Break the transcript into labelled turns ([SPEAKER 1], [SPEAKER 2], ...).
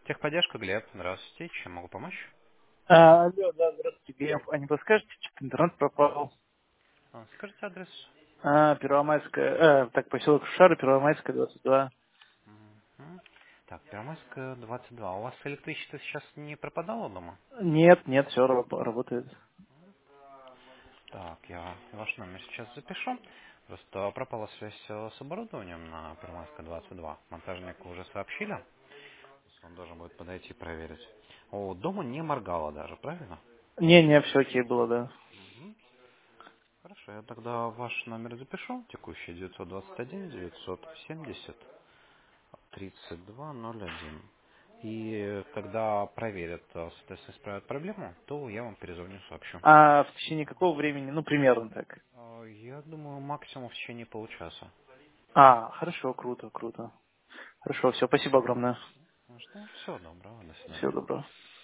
[SPEAKER 1] Техподдержка, Глеб. Здравствуйте. Чем могу помочь?
[SPEAKER 2] Алло, да, здравствуйте, Глеб. А не подскажете, что-то интернет пропал?
[SPEAKER 1] Скажите адрес.
[SPEAKER 2] Первомайская, поселок Шара, Первомайская, 22.
[SPEAKER 1] Мгм. Так, Первомайская, 22. У вас электричество сейчас не пропадало дома?
[SPEAKER 2] Нет, нет, все работает.
[SPEAKER 1] Так, я ваш номер сейчас запишу. Просто пропала связь с оборудованием на Первомайская, 22. Монтажнику уже сообщили. То есть он должен будет подойти и проверить. О, дома не моргало даже, правильно?
[SPEAKER 2] Не, все окей было, да.
[SPEAKER 1] Мгм. Хорошо, я тогда ваш номер запишу. Текущий 921 970 3201. И когда проверят, соответственно, исправят проблему, то я вам перезвоню, сообщу.
[SPEAKER 2] А в течение какого времени? Ну, примерно так.
[SPEAKER 1] Я думаю, максимум в течение получаса.
[SPEAKER 2] Хорошо, круто, круто. Хорошо, все, спасибо огромное.
[SPEAKER 1] Ну что, всего доброго, до свидания.
[SPEAKER 2] Всего доброго.